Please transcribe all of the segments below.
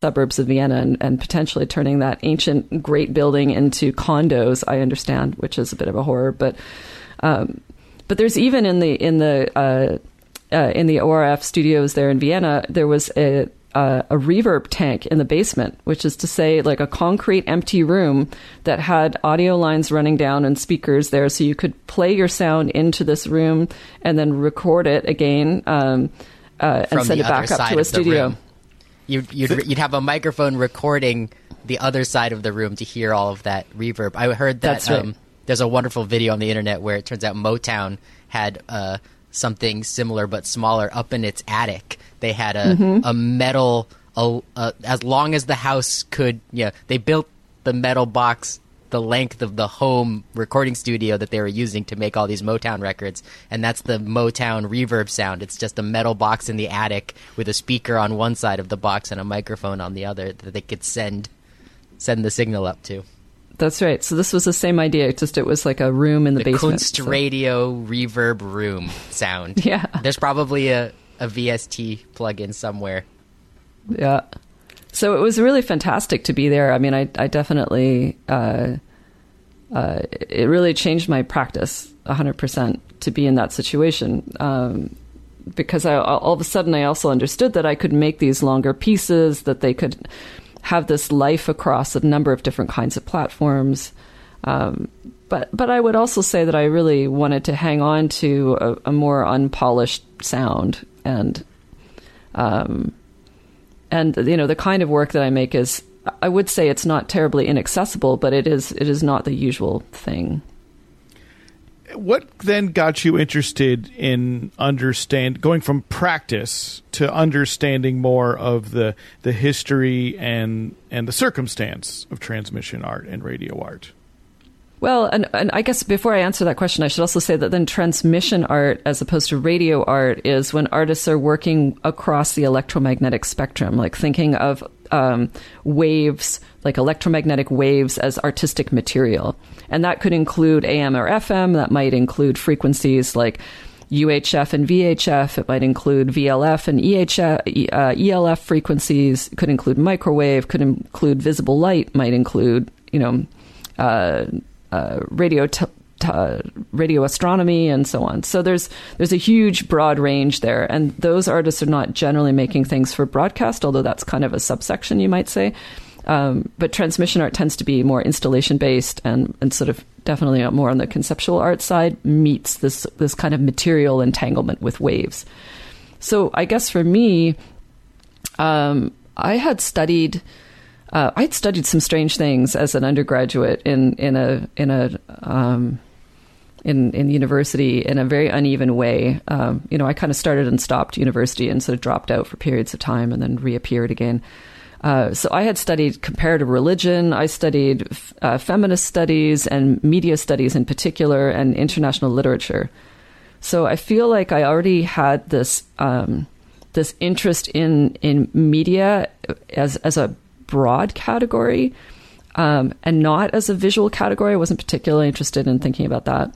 suburbs of Vienna and potentially turning that ancient great building into condos, I understand, which is a bit of a horror. But there's even in the ORF studios there in Vienna, there was a reverb tank in the basement, which is to say like a concrete empty room that had audio lines running down and speakers there, so you could play your sound into this room and then record it again and send it back up to a studio. You'd have a microphone recording the other side of the room to hear all of that reverb. I heard that That's right. There's a wonderful video on the internet where it turns out Motown had something similar but smaller up in its attic. They had a metal, as long as the house could, they built the metal box the length of the home recording studio that they were using to make all these Motown records. And that's the Motown reverb sound. It's just a metal box in the attic with a speaker on one side of the box and a microphone on the other that they could send the signal up to. That's right. So this was the same idea, just it was like a room in the basement. Kunst radio reverb room sound. Yeah. There's probably a VST plugin somewhere. Yeah. So it was really fantastic to be there. I mean, I definitely, it really changed my practice 100% to be in that situation. Because all of a sudden I also understood that I could make these longer pieces, that they could have this life across a number of different kinds of platforms. But I would also say that I really wanted to hang on to a more unpolished sound and the kind of work that I make is, I would say it's not terribly inaccessible, but it is not the usual thing. What then got you interested in going from practice to understanding more of the history and the circumstance of transmission art and radio art? Well, and I guess before I answer that question, I should also say that then transmission art, as opposed to radio art, is when artists are working across the electromagnetic spectrum, like thinking of waves, like electromagnetic waves as artistic material. And that could include AM or FM. That might include frequencies like UHF and VHF. It might include VLF and ELF frequencies. It could include microwave, could include visible light, might include, radio astronomy and so on. So there's a huge broad range there, and those artists are not generally making things for broadcast, although that's kind of a subsection, you might say. But transmission art tends to be more installation based and sort of definitely more on the conceptual art side, meets this kind of material entanglement with waves. So I guess for me, I'd studied some strange things as an undergraduate in university in a very uneven way. I kind of started and stopped university and sort of dropped out for periods of time and then reappeared again. So I had studied comparative religion. I studied feminist studies and media studies in particular, and international literature. So I feel like I already had this interest in media as a broad category, and not as a visual category. I wasn't particularly interested in thinking about that.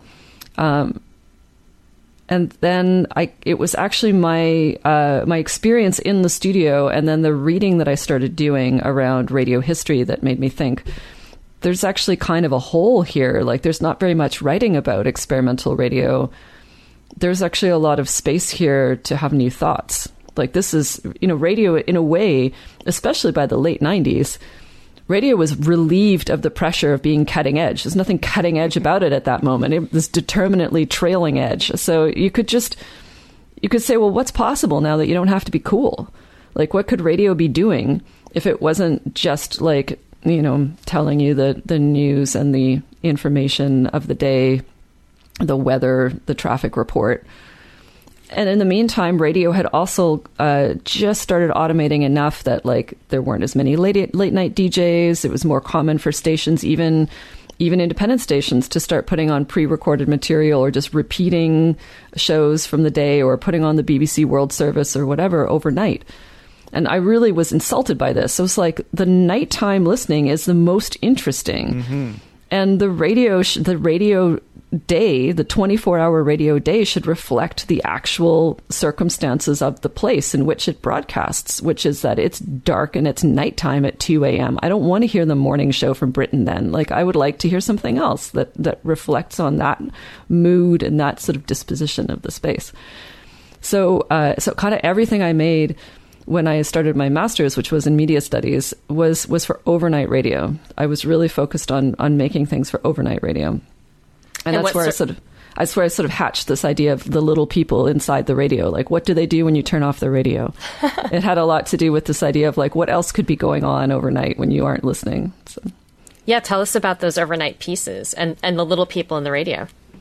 And then it was actually my experience in the studio and then the reading that I started doing around radio history that made me think there's actually kind of a hole here. Like, there's not very much writing about experimental radio. There's actually a lot of space here to have new thoughts. Like, this is, radio in a way, especially by the late 90s, radio was relieved of the pressure of being cutting edge. There's nothing cutting edge about it at that moment. It was determinately trailing edge. So you could say, well, what's possible now that you don't have to be cool? Like, what could radio be doing if it wasn't just like, telling you the news and the information of the day, the weather, the traffic report? And in the meantime, radio had also just started automating enough that, like, there weren't as many late night DJs. It was more common for stations, even independent stations, to start putting on pre-recorded material or just repeating shows from the day or putting on the BBC World Service or whatever overnight. And I really was insulted by this. So it's like the nighttime listening is the most interesting. Mm-hmm. And the radio day, the 24-hour radio day, should reflect the actual circumstances of the place in which it broadcasts, which is that it's dark and it's nighttime at 2 a.m. I don't want to hear the morning show from Britain then. Like, I would like to hear something else that reflects on that mood and that sort of disposition of the space. So kind of everything I made when I started my master's, which was in media studies, was for overnight radio. I was really focused on making things for overnight radio. And that's where I sort of hatched this idea of the little people inside the radio. Like, what do they do when you turn off the radio? It had a lot to do with this idea of like, what else could be going on overnight when you aren't listening? So. Yeah, tell us about those overnight pieces and the little people in the radio.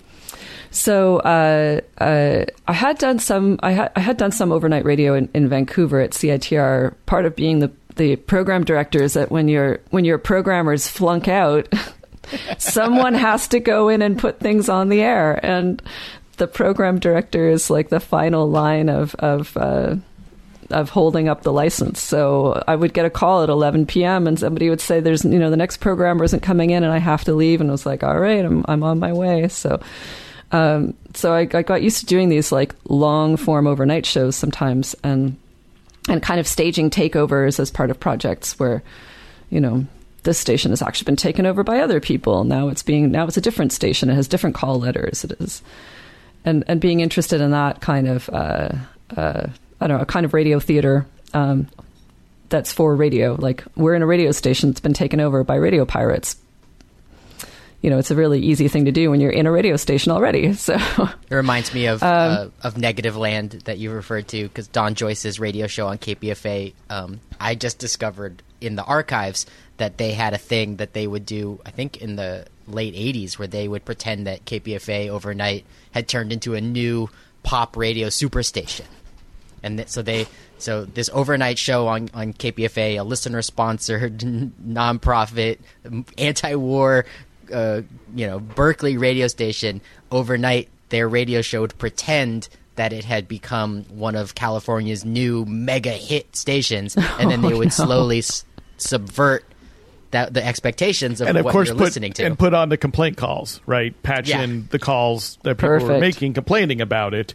So I had done some overnight radio in Vancouver at CITR. Part of being the program director is that when your programmers flunk out, someone has to go in and put things on the air, and the program director is like the final line of holding up the license. So I would get a call at 11 p.m. and somebody would say, "There's the next programmer isn't coming in, and I have to leave." And I was like, "All right, I'm on my way." So I got used to doing these like long form overnight shows sometimes, and kind of staging takeovers as part of projects where, this station has actually been taken over by other people. Now it's a different station. It has different call letters. It is, and being interested in that kind of, I don't know, a kind of radio theater, that's for radio. Like, we're in a radio station that's been taken over by radio pirates. It's a really easy thing to do when you're in a radio station already. So it reminds me of Negative Land that you referred to, because Don Joyce's radio show on KPFA. I just discovered in the archives that they had a thing that they would do, I think in the late 80s, where they would pretend that KPFA overnight had turned into a new pop radio superstation. And so this overnight show on KPFA, a listener-sponsored, nonprofit, anti-war, Berkeley radio station, overnight their radio show would pretend that it had become one of California's new mega hit stations, and then they would slowly subvert the expectations of what you're listening to. And put on the complaint calls, right? Patch in the calls that people were making, complaining about it,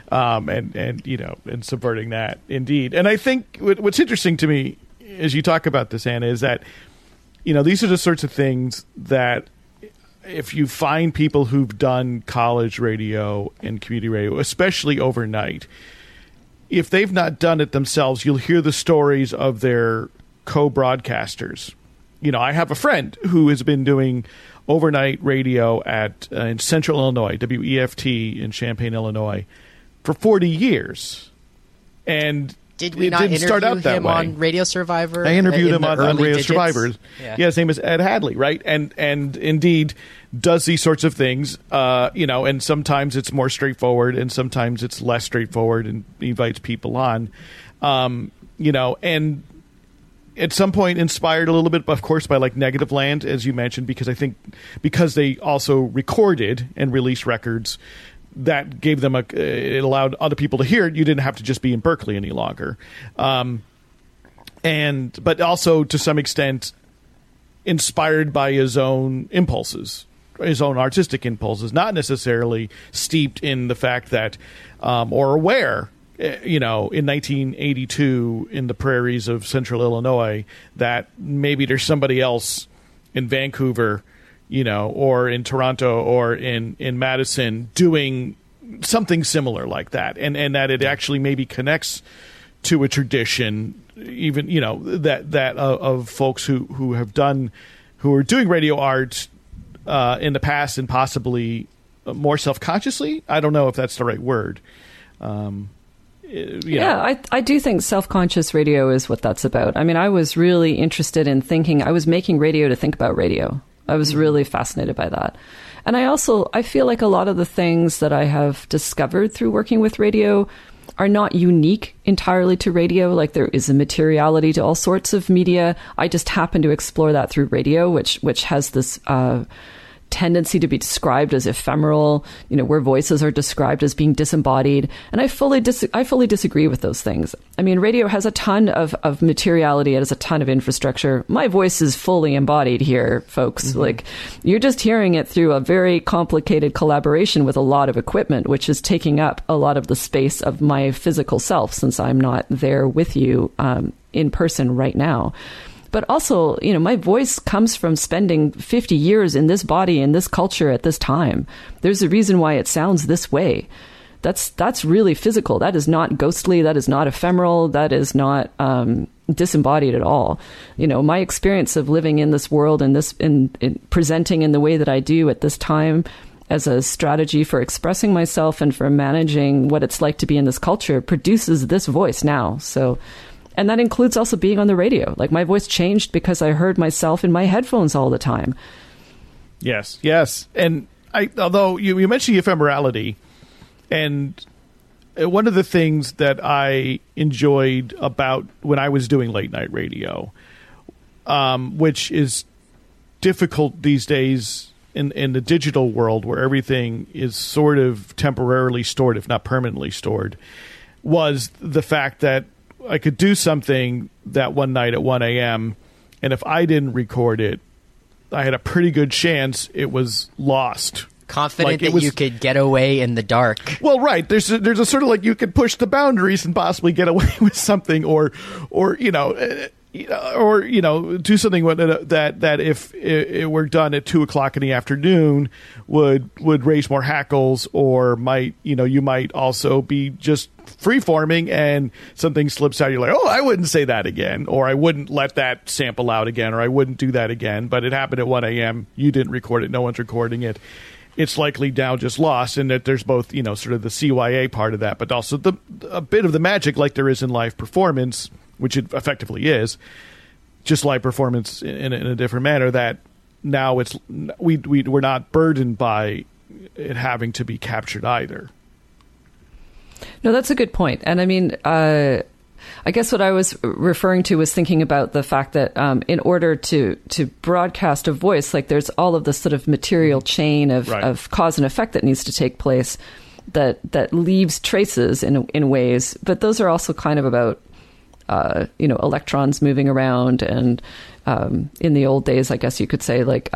and subverting that, indeed. And I think what's interesting to me as you talk about this, Anna, is that, these are the sorts of things that if you find people who've done college radio and community radio, especially overnight, if they've not done it themselves, you'll hear the stories of their co-broadcasters. I have a friend who has been doing overnight radio in Central Illinois, WEFT in Champaign, Illinois, for 40 years. And did we not interview him on Radio Survivor? I interviewed him on Radio Survivor. Yeah. His name is Ed Hadley, right? And indeed does these sorts of things, and sometimes it's more straightforward and sometimes it's less straightforward, and invites people on, and at some point inspired a little bit, of course, by like Negative Land, as you mentioned, because they also recorded and released records that gave them it allowed other people to hear it. You didn't have to just be in Berkeley any longer. But also to some extent inspired by his own impulses, his own artistic impulses, not necessarily steeped in the fact that, or aware, in 1982 in the prairies of Central Illinois, that maybe there's somebody else in Vancouver, or in Toronto or in Madison doing something similar like that. And that it actually maybe connects to a tradition, even, that of folks who are doing radio art in the past, and possibly more self-consciously. I don't know if that's the right word. Yeah, I do think self-conscious radio is what that's about. I mean, I was really interested in thinking, I was making radio to think about radio. I was really fascinated by that. And I feel like a lot of the things that I have discovered through working with radio are not unique entirely to radio. Like, there is a materiality to all sorts of media. I just happen to explore that through radio, which has this tendency to be described as ephemeral, where voices are described as being disembodied. And I fully disagree with those things. I mean, radio has a ton of materiality. It has a ton of infrastructure. My voice is fully embodied here, folks. Mm-hmm. Like, you're just hearing it through a very complicated collaboration with a lot of equipment, which is taking up a lot of the space of my physical self, since I'm not there with you in person right now. But also, my voice comes from spending 50 years in this body, in this culture at this time. There's a reason why it sounds this way. That's really physical. That is not ghostly. That is not ephemeral. That is not disembodied at all. My experience of living in this world and in presenting in the way that I do at this time as a strategy for expressing myself and for managing what it's like to be in this culture produces this voice now. And that includes also being on the radio. Like, my voice changed because I heard myself in my headphones all the time. Yes. And although you mentioned ephemerality, and one of the things that I enjoyed about when I was doing late night radio, which is difficult these days in the digital world where everything is sort of temporarily stored, if not permanently stored, was the fact that I could do something that one night at 1 a.m., and if I didn't record it, I had a pretty good chance it was lost. Confident that you could get away in the dark. Well, right. There's a sort of like you could push the boundaries and possibly get away with something, or do something that if it were done at 2:00 in the afternoon would raise more hackles, or you might also be just free-forming and something slips out. You're like, oh, I wouldn't say that again, or I wouldn't let that sample out again, or I wouldn't do that again. But it happened at 1 a.m. You didn't record it. No one's recording it. It's likely now just lost, and that there's both, sort of the CYA part of that, but also a bit of the magic, like there is in live performance, which it effectively is, just live performance in a different manner, that now we're not burdened by it having to be captured either. No, that's a good point. And I mean, I guess what I was referring to was thinking about the fact that in order to broadcast a voice, like, there's all of this sort of material chain of cause and effect that needs to take place that leaves traces in ways. But those are also kind of about electrons moving around, and in the old days, I guess you could say, like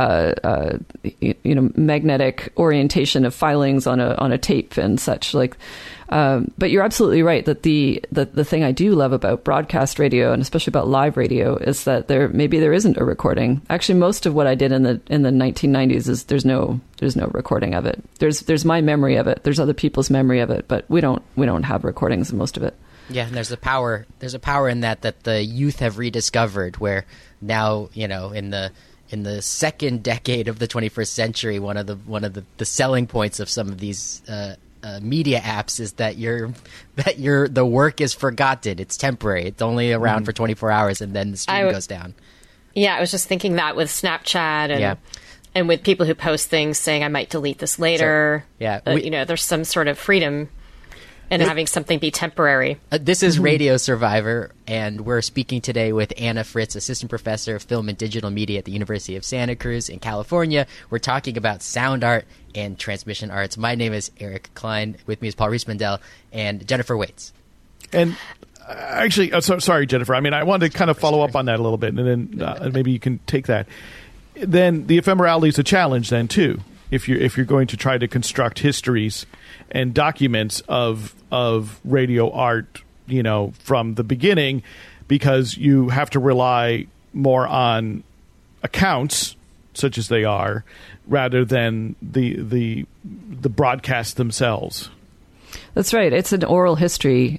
magnetic orientation of filings on a tape and such. Like, but you're absolutely right that the thing I do love about broadcast radio, and especially about live radio, is that there isn't a recording. Actually, most of what I did in the 1990s is there's no recording of it. There's my memory of it. There's other people's memory of it, but we don't have recordings of most of it. Yeah, and there's a power in that the youth have rediscovered, where now, in the second decade of the 21st century, one of the selling points of some of these media apps is that the work is forgotten. It's temporary. It's only around for 24 hours, and then the stream goes down. Yeah, I was just thinking that with Snapchat and with people who post things saying, I might delete this later. So, there's some sort of freedom and having something be temporary. This is Radio Survivor, and we're speaking today with Anna Fritz, Assistant Professor of Film and Digital Media at the University of Santa Cruz in California. We're talking about sound art and transmission arts. My name is Eric Klein. With me is Paul Riespendel and Jennifer Waits. And actually, sorry, Jennifer. I mean, I wanted to kind of follow up on that a little bit, and then maybe you can take that. Then the ephemerality is a challenge then, too, if you're going to try to construct histories and documents of radio art, from the beginning, because you have to rely more on accounts, such as they are, rather than the broadcasts themselves. That's right. It's an oral history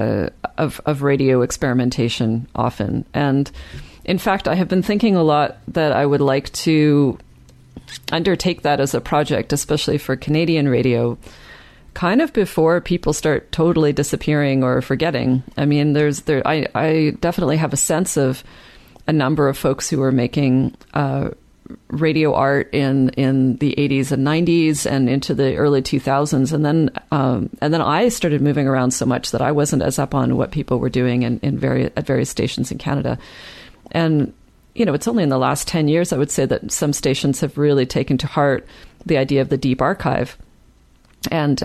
of radio experimentation often. And in fact, I have been thinking a lot that I would like to undertake that as a project, especially for Canadian radio, kind of before people start totally disappearing or forgetting. I mean, I definitely have a sense of a number of folks who were making radio art in the 80s and 90s and into the early 2000s, and then I started moving around so much that I wasn't as up on what people were doing at various stations in Canada. And it's only in the last 10 years, I would say, that some stations have really taken to heart the idea of the deep archive. And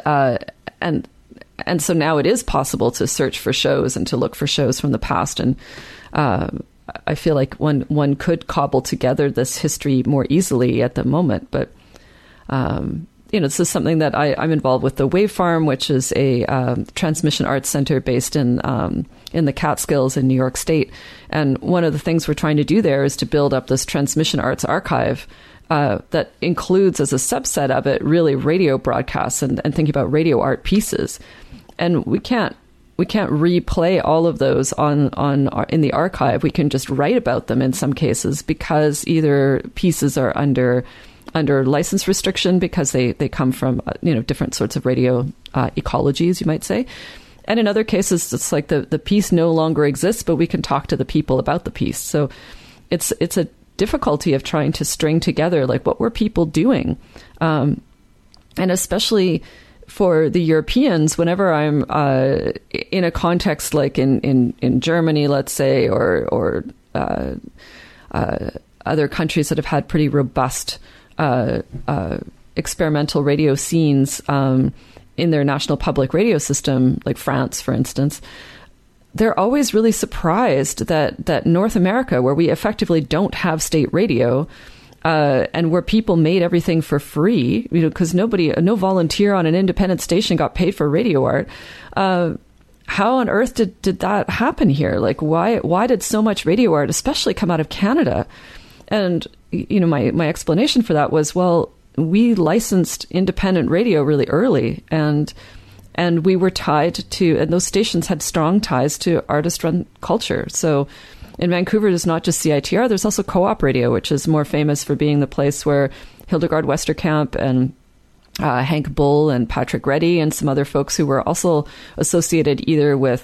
so now it is possible to search for shows and to look for shows from the past. And I feel like one could cobble together this history more easily at the moment. But, this is something that I'm involved with the Wave Farm, which is a transmission arts center based in the Catskills in New York State. And one of the things we're trying to do there is to build up this transmission arts archive that includes, as a subset of it, really radio broadcasts and thinking about radio art pieces. And we can't replay all of those in the archive. We can just write about them in some cases, because either pieces are under license restriction because they come from different sorts of radio ecologies, you might say. And in other cases, it's like the piece no longer exists, but we can talk to the people about the piece. So it's a difficulty of trying to string together, like, what were people doing? And especially for the Europeans, whenever I'm in a context like in Germany, let's say, or other countries that have had pretty robust experimental radio scenes in their national public radio system, like France, for instance, they're always really surprised that North America, where we effectively don't have state radio, and where people made everything for free, because no volunteer on an independent station got paid for radio art. How on earth did that happen here? Like, why did so much radio art, especially, come out of Canada? And my explanation for that was, well, we licensed independent radio really early, and we were tied to, and those stations had strong ties to artist-run culture. So in Vancouver, there's not just CITR, there's also Co-op Radio, which is more famous for being the place where Hildegard Westerkamp and Hank Bull and Patrick Reddy and some other folks who were also associated either with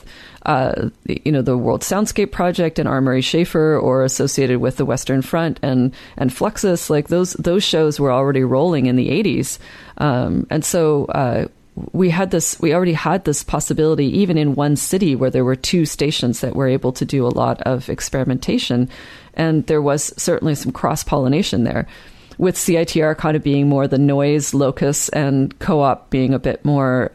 the World Soundscape Project and R. Murray Schafer, or associated with the Western Front and Fluxus. Like those shows were already rolling in the 80s. And so we already had this possibility, even in one city where there were two stations that were able to do a lot of experimentation. And there was certainly some cross-pollination there, with CITR kind of being more the noise locus and Co-op being a bit more,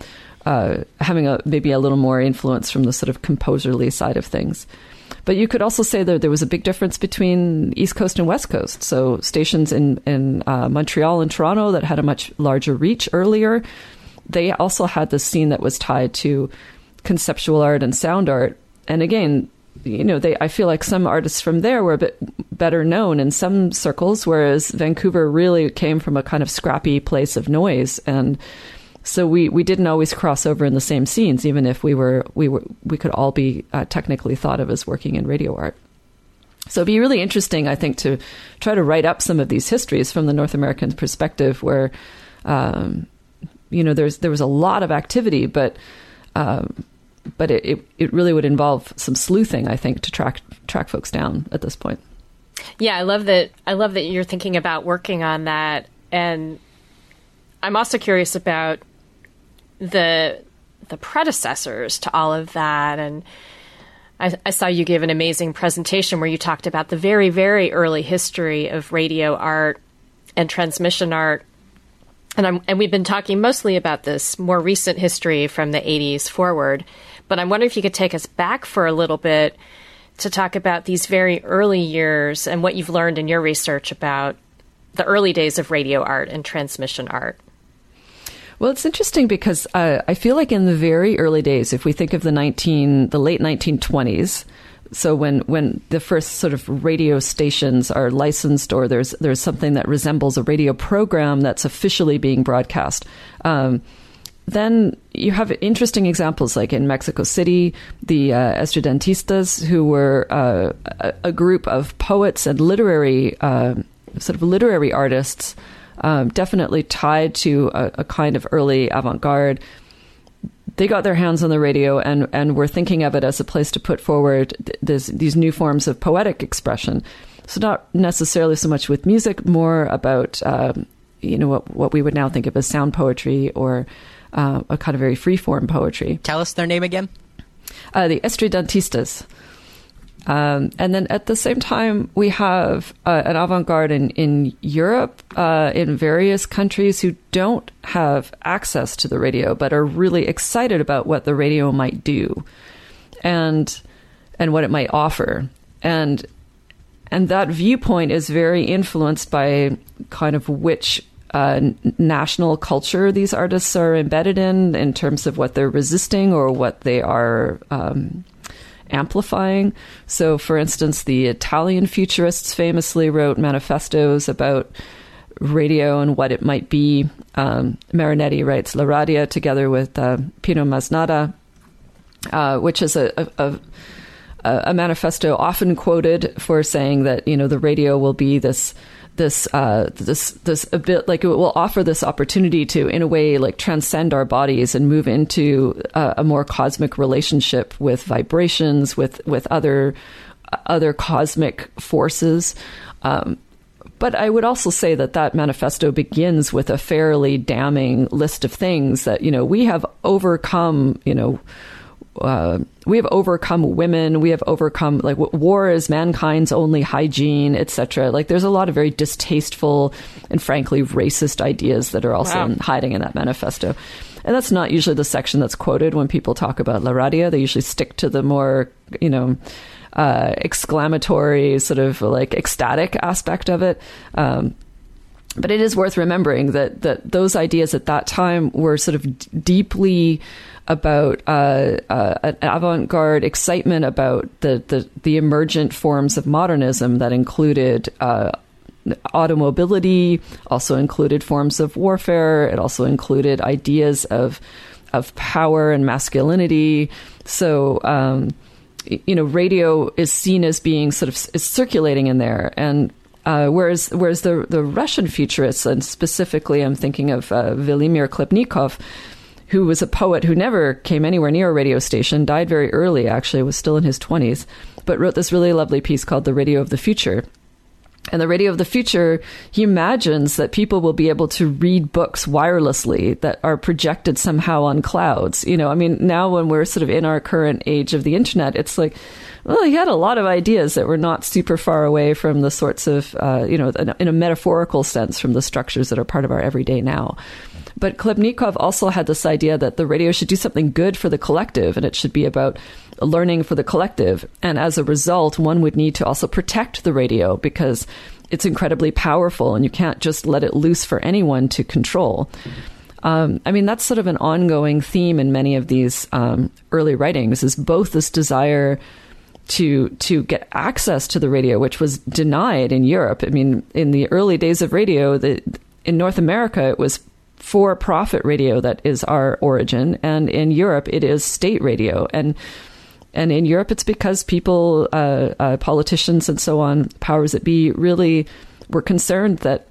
having maybe a little more influence from the sort of composerly side of things. But you could also say that there was a big difference between East Coast and West Coast. So stations in Montreal and Toronto that had a much larger reach earlier, they also had this scene that was tied to conceptual art and sound art. And again, I feel like some artists from there were a bit better known in some circles, whereas Vancouver really came from a kind of scrappy place of noise. And so we didn't always cross over in the same scenes, even if we could all be technically thought of as working in radio art. So it'd be really interesting, I think, to try to write up some of these histories from the North American perspective, where there was a lot of activity, but it really would involve some sleuthing, I think, to track folks down at this point. Yeah, I love that you're thinking about working on that, and I'm also curious about the predecessors to all of that. And I saw you give an amazing presentation where you talked about the very, very early history of radio art and transmission art. And we've been talking mostly about this more recent history from the 80s forward. But I wonder if you could take us back for a little bit to talk about these very early years and what you've learned in your research about the early days of radio art and transmission art. Well, it's interesting because I feel like in the very early days, if we think of the late 1920s, so when the first sort of radio stations are licensed, or there's something that resembles a radio program that's officially being broadcast, then you have interesting examples like in Mexico City, the Estudiantistas, who were a group of poets and literary artists, definitely tied to a kind of early avant-garde. They got their hands on the radio and were thinking of it as a place to put forward these new forms of poetic expression. So not necessarily so much with music, more about what we would now think of as sound poetry, or a kind of very free-form poetry. Tell us their name again. The Estudiantistas. And then at the same time, we have an avant-garde in Europe, in various countries who don't have access to the radio, but are really excited about what the radio might do and what it might offer. And that viewpoint is very influenced by kind of which national culture these artists are embedded in terms of what they're resisting or what they are amplifying. So, for instance, the Italian futurists famously wrote manifestos about radio and what it might be. Marinetti writes La Radio together with Pino Masnada, which is a manifesto often quoted for saying that, you know, the radio will be this a bit like it will offer this opportunity to, in a way, like transcend our bodies and move into a more cosmic relationship with vibrations, with other cosmic forces. But I would also say that manifesto begins with a fairly damning list of things that, you know, we have overcome, you know, we have overcome women. We have overcome, like, war is mankind's only hygiene, etc. Like, there's a lot of very distasteful and frankly racist ideas that are also hiding in that manifesto. And that's not usually the section that's quoted when people talk about La Radio. They usually stick to the more, you know, exclamatory, sort of like ecstatic aspect of it. But it is worth remembering that those ideas at that time were sort of deeply about an avant-garde excitement about the emergent forms of modernism that included automobility, also included forms of warfare. It also included ideas of power and masculinity. So, you know, radio is seen as being sort of is circulating in there. And whereas the Russian futurists, and specifically I'm thinking of Vladimir Khlebnikov, who was a poet who never came anywhere near a radio station, died very early, actually, was still in his 20s, but wrote this really lovely piece called The Radio of the Future. And the Radio of the Future, he imagines that people will be able to read books wirelessly that are projected somehow on clouds. You know, I mean, now when we're sort of in our current age of the internet, it's like, well, he had a lot of ideas that were not super far away from the sorts of, you know, in a metaphorical sense, from the structures that are part of our everyday now. But Khlebnikov also had this idea that the radio should do something good for the collective, and it should be about learning for the collective. And as a result, one would need to also protect the radio because it's incredibly powerful and you can't just let it loose for anyone to control. I mean, that's sort of an ongoing theme in many of these early writings, is both this desire to get access to the radio, which was denied in Europe. I mean, in the early days of radio, in North America, it was for-profit radio that is our origin, and in Europe it is state radio, and in Europe it's because people, politicians and so on, powers that be, really were concerned that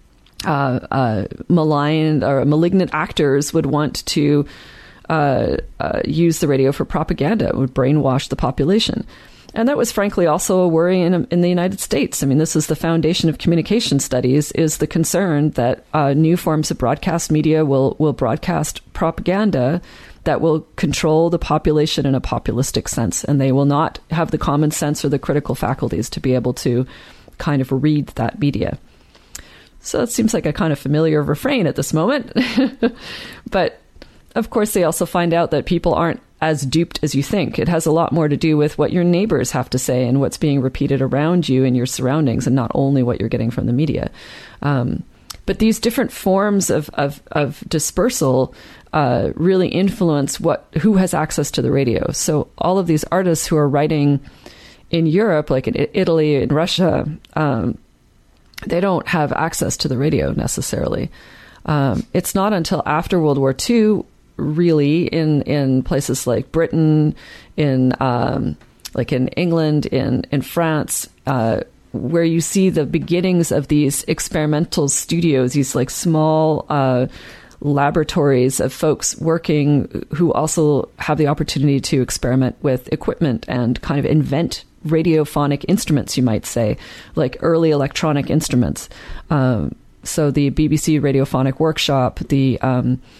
maligned or malignant actors would want to use the radio for propaganda. It would brainwash the population. And that was frankly also a worry in the United States. I mean, this is the foundation of communication studies, is the concern that new forms of broadcast media will broadcast propaganda that will control the population in a populistic sense. And they will not have the common sense or the critical faculties to be able to kind of read that media. So it seems like a kind of familiar refrain at this moment. But of course, they also find out that people aren't as duped as you think. It has a lot more to do with what your neighbors have to say and what's being repeated around you in your surroundings, and not only what you're getting from the media. But these different forms of dispersal really influence who has access to the radio. So all of these artists who are writing in Europe, like in Italy and Russia, they don't have access to the radio necessarily. It's not until after World War II, really, in places like Britain, like in England, in France, where you see the beginnings of these experimental studios, these like small laboratories of folks working who also have the opportunity to experiment with equipment and kind of invent radiophonic instruments, you might say, like early electronic instruments. So the BBC Radiophonic Workshop, the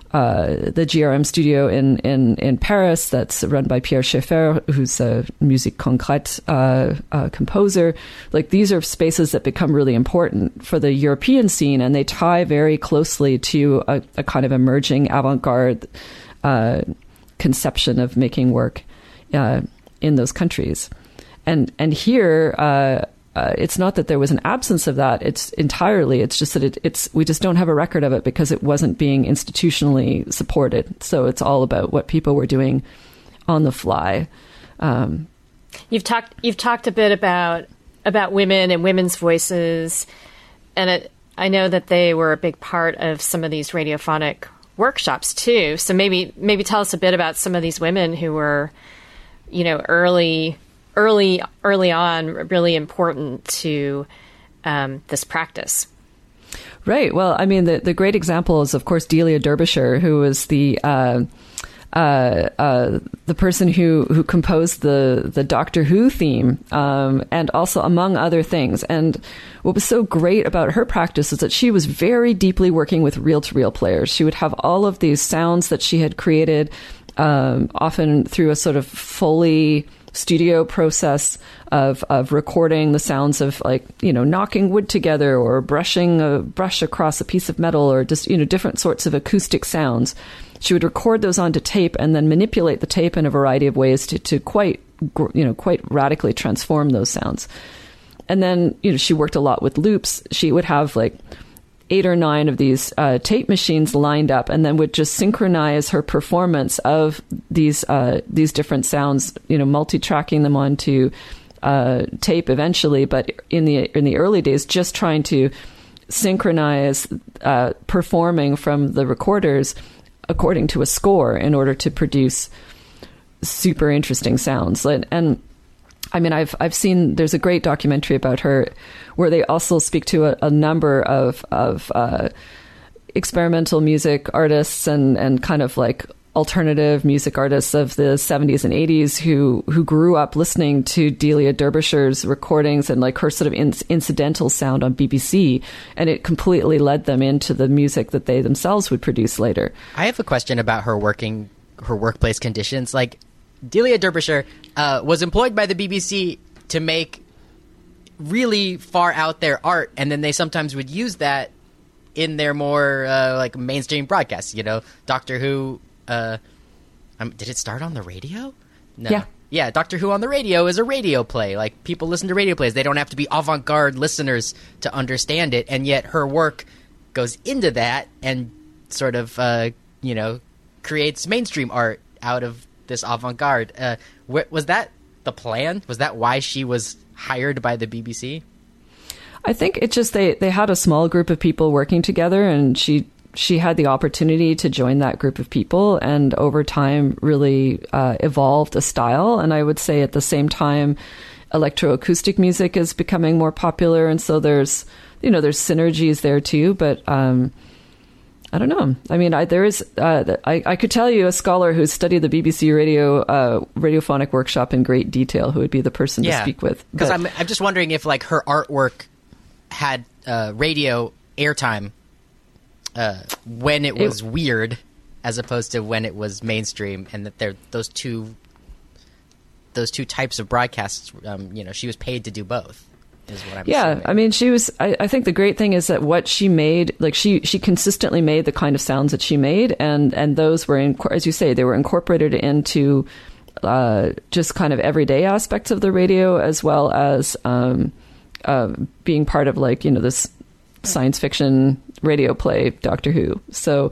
the GRM studio in Paris that's run by Pierre Schaeffer, who's a musique concrète composer. Like, these are spaces that become really important for the European scene, and they tie very closely to a kind of emerging avant-garde conception of making work in those countries. And here, it's not that there was an absence of that. It's just that we just don't have a record of it because it wasn't being institutionally supported. So it's all about what people were doing on the fly. You've talked a bit about women and women's voices, and I know that they were a big part of some of these radiophonic workshops too. So maybe tell us a bit about some of these women who were, early on, really important to this practice. Right. Well, I mean, the great example is, of course, Delia Derbyshire, who was the person who composed the Doctor Who theme, and also among other things. And what was so great about her practice is that she was very deeply working with reel-to-reel players. She would have all of these sounds that she had created, often through a sort of Foley studio process of recording the sounds of, like, knocking wood together or brushing a brush across a piece of metal, or just, different sorts of acoustic sounds. She would record those onto tape and then manipulate the tape in a variety of ways to quite radically transform those sounds. And then, she worked a lot with loops. She would have like 8 or 9 of these tape machines lined up, and then would just synchronize her performance of these different sounds, multi-tracking them onto tape eventually. But in the early days, just trying to synchronize performing from the recorders according to a score in order to produce super interesting sounds. And I mean, I've seen, there's a great documentary about her where they also speak to a number of experimental music artists and kind of like alternative music artists of the 70s and 80s who grew up listening to Delia Derbyshire's recordings and like her sort of incidental sound on BBC, and it completely led them into the music that they themselves would produce later. I have a question about her workplace conditions. Like, Delia Derbyshire was employed by the BBC to make really far out there art, and then they sometimes would use that in their more like mainstream broadcasts. Doctor Who. Did it start on the radio? No. Yeah, Doctor Who on the radio is a radio play. Like, people listen to radio plays. They don't have to be avant-garde listeners to understand it, and yet her work goes into that and sort of, creates mainstream art out of this avant-garde. Was that the plan? Was that why she was hired by the BBC? I think it's just they had a small group of people working together, and she had the opportunity to join that group of people, and over time really evolved a style. And I would say at the same time, electroacoustic music is becoming more popular, and so there's synergies there too. But I don't know. I mean, I could tell you a scholar who studied the BBC radiophonic workshop in great detail, who would be the person to speak with. Because I'm just wondering if, like, her artwork had radio airtime when it was weird, as opposed to when it was mainstream, and that those two types of broadcasts. She was paid to do both. Is what I'm assuming. I mean, she was. I think the great thing is that what she made, like she consistently made the kind of sounds that she made, and those were, as you say, they were incorporated into just kind of everyday aspects of the radio, as well as being part of, like, this science fiction radio play, Doctor Who. So.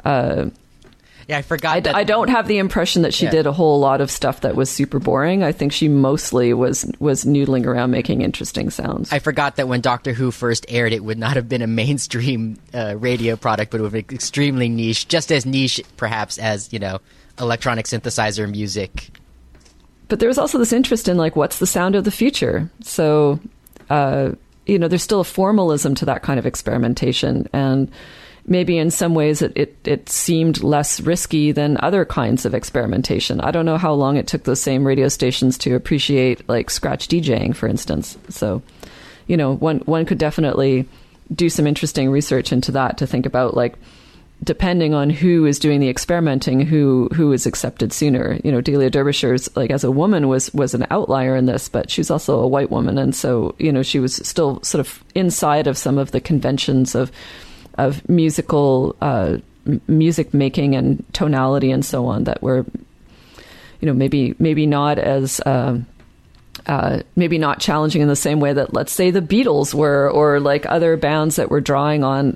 I forgot. I don't have the impression that she did a whole lot of stuff that was super boring. I think she mostly was noodling around making interesting sounds. I forgot that when Doctor Who first aired, it would not have been a mainstream radio product, but it would have been extremely niche, just as niche perhaps as, electronic synthesizer music. But there was also this interest in, like, what's the sound of the future? So, there's still a formalism to that kind of experimentation, and maybe in some ways it seemed less risky than other kinds of experimentation. I don't know how long it took those same radio stations to appreciate, like, scratch DJing, for instance. So, one could definitely do some interesting research into that, to think about, like, depending on who is doing the experimenting, who is accepted sooner. Delia Derbyshire, like as a woman, was an outlier in this, but she's also a white woman, and so she was still sort of inside of some of the conventions of musical music making and tonality and so on that were maybe not as maybe not challenging in the same way that, let's say, the Beatles were, or like other bands that were drawing on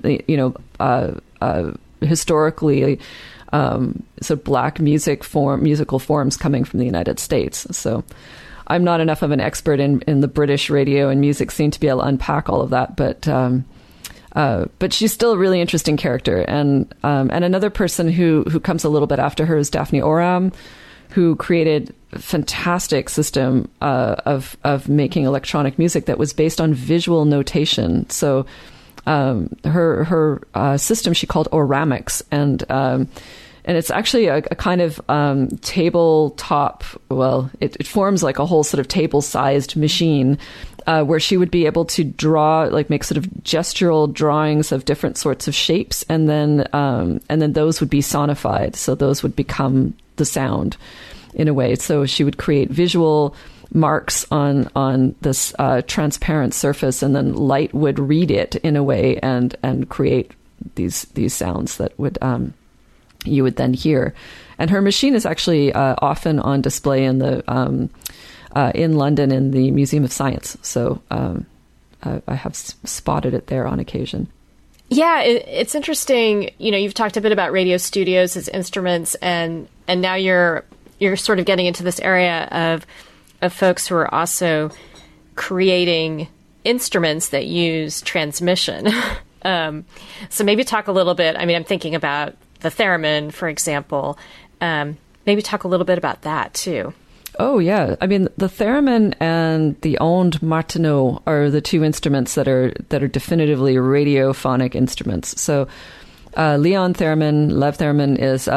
historically sort of black musical forms coming from the United States. So I'm not enough of an expert in the British radio and music scene to be able to unpack all of that, but she's still a really interesting character. And another person who comes a little bit after her is Daphne Oram, who created a fantastic system of making electronic music that was based on visual notation. So her system she called Oramics, and it's actually a kind of tabletop. Well, it forms like a whole sort of table-sized machine. Where she would be able to make sort of gestural drawings of different sorts of shapes, and then those would be sonified. So those would become the sound in a way. So she would create visual marks on this transparent surface, and then light would read it in a way and create these sounds that would you would then hear. And her machine is actually often on display in the in London in the Museum of Science. So I have spotted it there on occasion. Yeah, it's interesting. You've talked a bit about radio studios as instruments, and now you're sort of getting into this area of folks who are also creating instruments that use transmission. So maybe talk a little bit. I mean, I'm thinking about the theremin, for example. Maybe talk a little bit about that too. Oh, yeah. I mean, the theremin and the onde martineau are the two instruments that are definitively radiophonic instruments. So Leon Theremin, Lev Theremin, is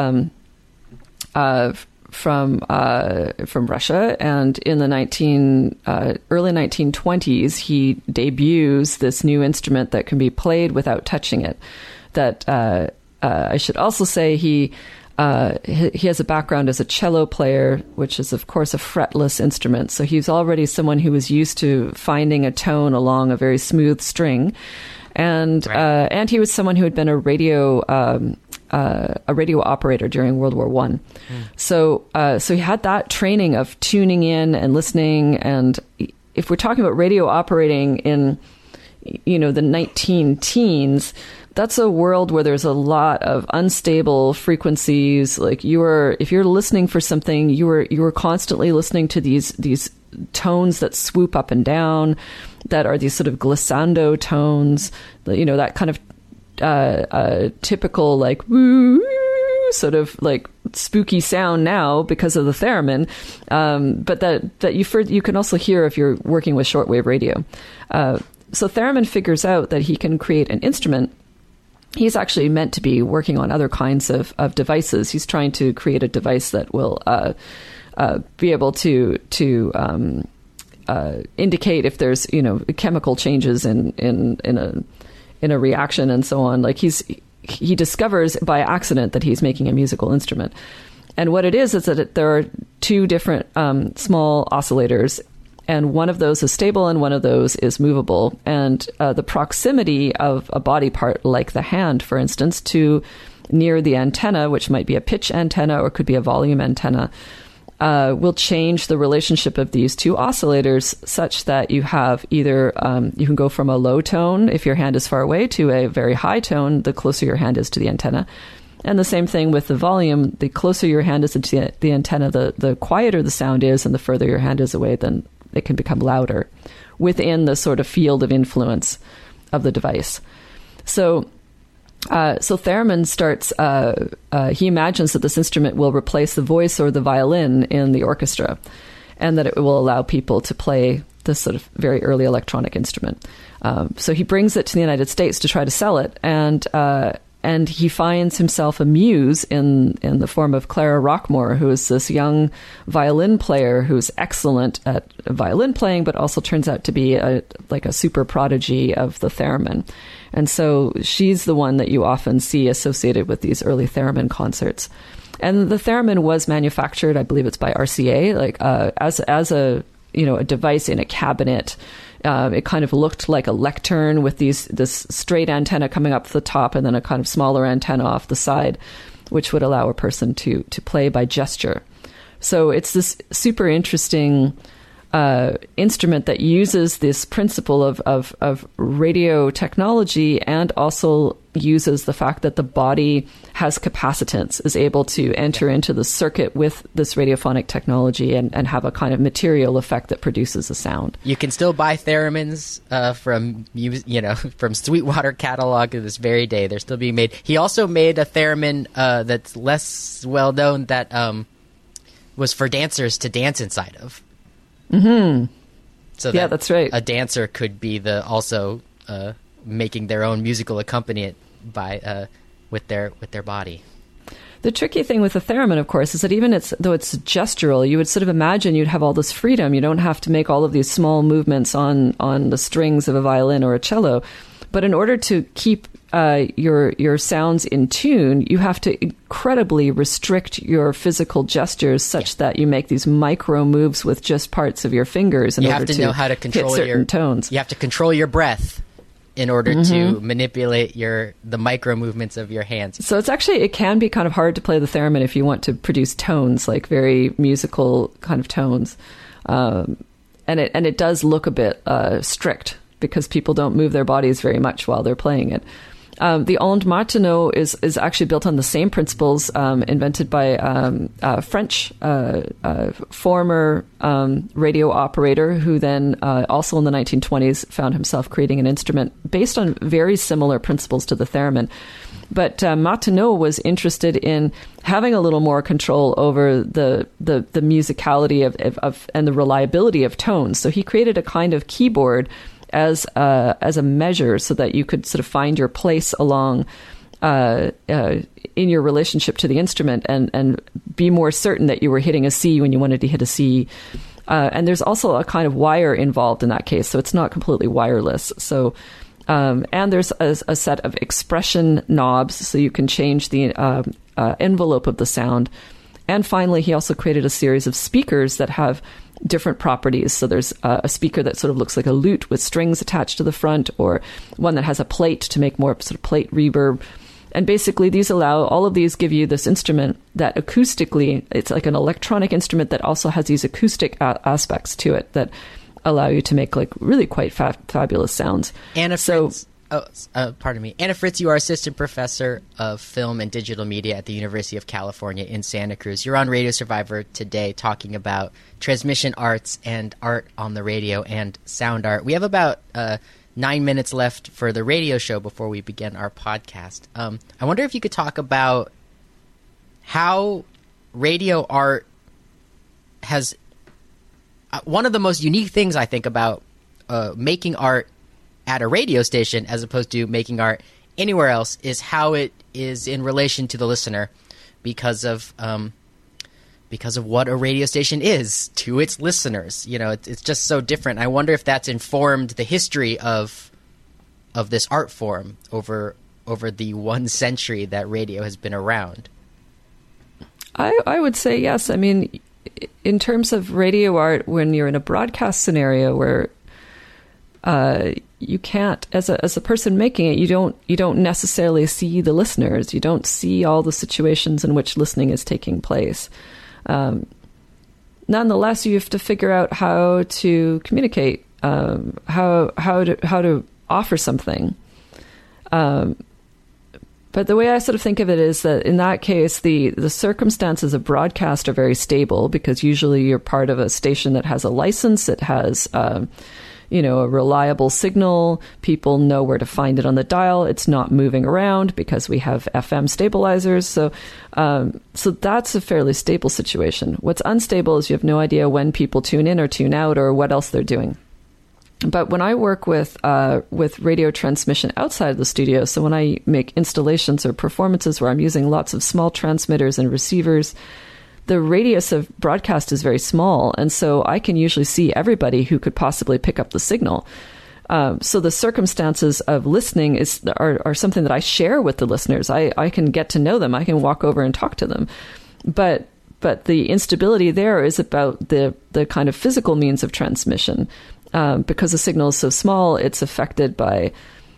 from Russia, and in the early 1920s, he debuts this new instrument that can be played without touching it. That I should also say he has a background as a cello player, which is, of course, a fretless instrument. So he's already someone who was used to finding a tone along a very smooth string, and he was someone who had been a radio operator during World War I. So he had that training of tuning in and listening. And if we're talking about radio operating in the 19-teens, that's a world where there's a lot of unstable frequencies. Like if you're listening for something, you were constantly listening to these tones that swoop up and down, that are these sort of glissando tones. That kind of typical like woo sort of like spooky sound now because of the theremin, but that you can also hear if you're working with shortwave radio. So Theremin figures out that he can create an instrument. He's actually meant to be working on other kinds of devices. He's trying to create a device that will be able to indicate if there's chemical changes in a reaction and so on. Like he discovers by accident that he's making a musical instrument, and what it is that there are two different small oscillators. And one of those is stable and one of those is movable. And the proximity of a body part, like the hand, for instance, to near the antenna, which might be a pitch antenna or could be a volume antenna, will change the relationship of these two oscillators such that you have either, you can go from a low tone if your hand is far away to a very high tone the closer your hand is to the antenna. And the same thing with the volume. The closer your hand is to the antenna, the quieter the sound is, and the further your hand is away, then it can become louder within the sort of field of influence of the device. So Theremin starts, he imagines that this instrument will replace the voice or the violin in the orchestra, and that it will allow people to play this sort of very early electronic instrument. So he brings it to the United States to try to sell it, and and he finds himself a muse in the form of Clara Rockmore, who is this young violin player who's excellent at violin playing, but also turns out to be a super prodigy of the theremin. And so she's the one that you often see associated with these early theremin concerts. And the theremin was manufactured, I believe it's by RCA, as a device in a cabinet. It kind of looked like a lectern with this straight antenna coming up the top and then a kind of smaller antenna off the side, which would allow a person to play by gesture. So it's this super interesting instrument that uses this principle of radio technology, and also uses the fact that the body has capacitance, is able to enter into the circuit with this radiophonic technology and have a kind of material effect that produces a sound. You can still buy theremins from Sweetwater catalog to this very day. They're still being made. He also made a theremin that's less well known that was for dancers to dance inside of. Mm-hmm. So yeah, that's right. A dancer could be also making their own musical accompaniment by with their body. The tricky thing with the theremin, of course, is that even though it's gestural, you would sort of imagine you'd have all this freedom. You don't have to make all of these small movements on the strings of a violin or a cello. But in order to keep your sounds in tune, you have to incredibly restrict your physical gestures such that you make these micro moves with just parts of your fingers in order to know how to control hit certain tones. You have to control your breath in order to manipulate the micro movements of your hands. So it can be kind of hard to play the theremin if you want to produce tones, like very musical kind of tones. And it does look a bit strict, because people don't move their bodies very much while they're playing it. The Ondes Martenot is actually built on the same principles, invented by a French former radio operator who then also in the 1920s found himself creating an instrument based on very similar principles to the theremin. But Martenot was interested in having a little more control over the musicality of and the reliability of tones. So he created a kind of keyboard as a measure, so that you could sort of find your place along in your relationship to the instrument, and be more certain that you were hitting a C when you wanted to hit a C. And there's also a kind of wire involved in that case, so it's not completely wireless. So and there's a set of expression knobs, so you can change the envelope of the sound. And finally, he also created a series of speakers that have different properties. So there's a speaker that sort of looks like a lute with strings attached to the front, or one that has a plate to make more sort of plate reverb. And basically all of these give you this instrument that acoustically, it's like an electronic instrument that also has these acoustic aspects to it that allow you to make like really quite fabulous sounds. Anna Fritz, pardon me. Anna Fritz, you are assistant professor of film and digital media at the University of California in Santa Cruz. You're on Radio Survivor today talking about transmission arts and art on the radio and sound art. We have about 9 minutes left for the radio show before we begin our podcast. I wonder if you could talk about how radio art has one of the most unique things I think about making art at a radio station as opposed to making art anywhere else is how it is in relation to the listener, because of what a radio station is to its listeners. You know, it's just so different. I wonder if that's informed the history of this art form over the 1 century that radio has been around. I would say yes. I mean, in terms of radio art, when you're in a broadcast scenario where you can't, as a person making it, you don't necessarily see the listeners. You don't see all the situations in which listening is taking place. Nonetheless, you have to figure out how to communicate, how to offer something. But the way I sort of think of it is that in that case, the circumstances of broadcast are very stable, because usually you're part of a station that has a license. It has a reliable signal. People know where to find it on the dial. It's not moving around because we have FM stabilizers. So that's a fairly stable situation. What's unstable is you have no idea when people tune in or tune out or what else they're doing. But when I work with radio transmission outside of the studio, so when I make installations or performances where I'm using lots of small transmitters and receivers, the radius of broadcast is very small, and so I can usually see everybody who could possibly pick up the signal. So the circumstances of listening are something that I share with the listeners. I can get to know them. I can walk over and talk to them. But the instability there is about the kind of physical means of transmission. Because the signal is so small, it's affected by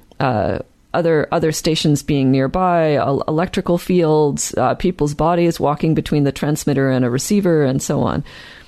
other stations being nearby, electrical fields, people's bodies walking between the transmitter and a receiver, and so on.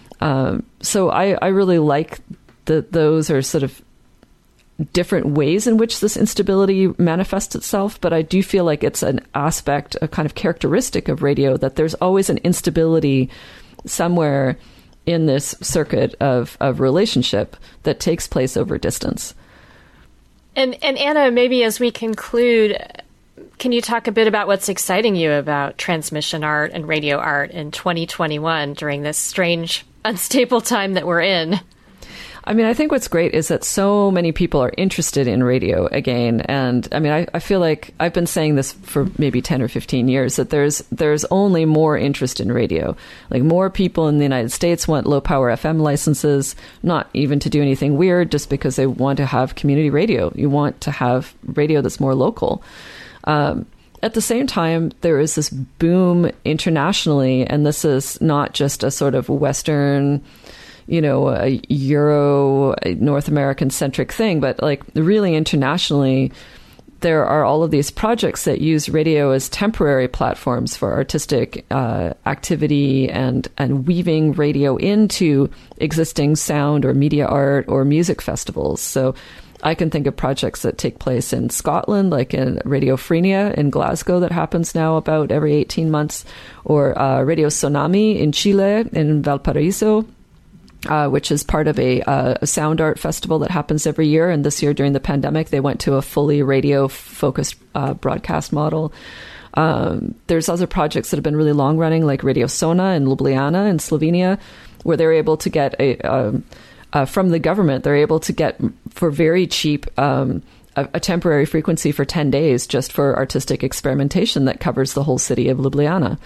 So I really like those are sort of different ways in which this instability manifests itself, but I do feel like it's an aspect, a kind of characteristic of radio, that there's always an instability somewhere in this circuit of relationship that takes place over distance. And Anna, maybe as we conclude, can you talk a bit about what's exciting you about transmission art and radio art in 2021 during this strange, unstable time that we're in? I mean, I think what's great is that so many people are interested in radio again. And I mean, I feel like I've been saying this for maybe 10 or 15 years, that there's only more interest in radio. Like, more people in the United States want low power FM licenses, not even to do anything weird, just because they want to have community radio. You want to have radio that's more local. At the same time, there is this boom internationally, and this is not just a sort of Western, a Euro, North American centric thing, but like really internationally, there are all of these projects that use radio as temporary platforms for artistic activity and weaving radio into existing sound or media art or music festivals. So I can think of projects that take place in Scotland, like in Radio Frenia in Glasgow, that happens now about every 18 months, or Radio Tsunami in Chile, in Valparaiso, which is part of a sound art festival that happens every year. And this year, during the pandemic, they went to a fully radio-focused broadcast model. There's other projects that have been really long-running, like Radio Sona in Ljubljana in Slovenia, where they're able to get from the government, they're able to get for very cheap a temporary frequency for 10 days just for artistic experimentation that covers the whole city of Ljubljana.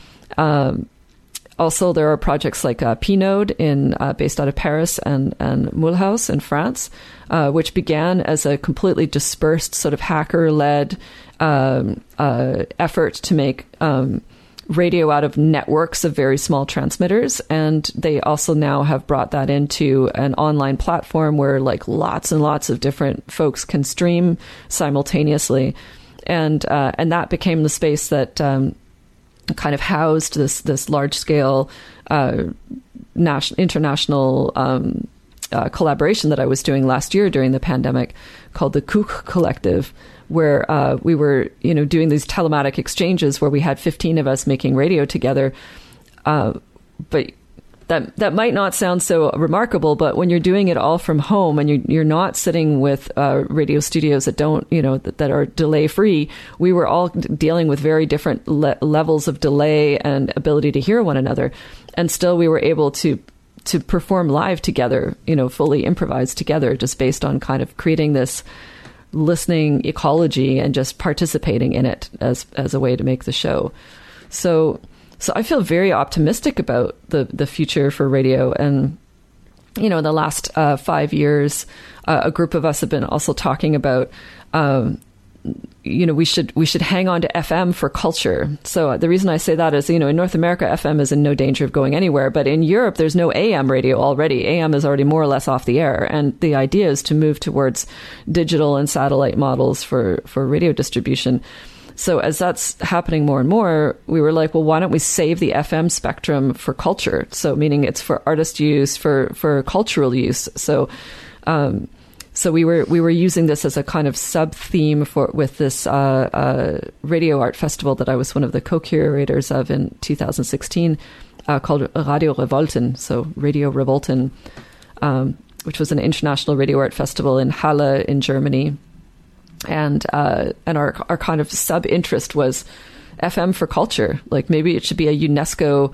Also, there are projects like P-Node based out of Paris and Mulhouse in France, which began as a completely dispersed sort of hacker-led effort to make radio out of networks of very small transmitters. And they also now have brought that into an online platform where like lots and lots of different folks can stream simultaneously. And that became the space that kind of housed this large scale international collaboration that I was doing last year during the pandemic, called the Kook Collective, where we were doing these telematic exchanges where we had 15 of us making radio together. But that might not sound so remarkable, but when you're doing it all from home and you're not sitting with radio studios that don't, that are delay free, we were all dealing with very different levels of delay and ability to hear one another. And still we were able to perform live together, fully improvised together, just based on kind of creating this listening ecology and just participating in it as a way to make the show. So I feel very optimistic about the future for radio. And, in the last 5 years, a group of us have been also talking about, we should hang on to FM for culture. So the reason I say that is, in North America, FM is in no danger of going anywhere. But in Europe, there's no AM radio already. AM is already more or less off the air. And the idea is to move towards digital and satellite models for radio distribution. So as that's happening more and more, we were like, well, why don't we save the FM spectrum for culture? So meaning it's for artist use, for cultural use. So we were using this as a kind of sub theme with this radio art festival that I was one of the co-curators of in 2016, called Radio Revolten. So Radio Revolten, which was an international radio art festival in Halle in Germany. And our kind of sub interest was FM for culture. Like maybe it should be a UNESCO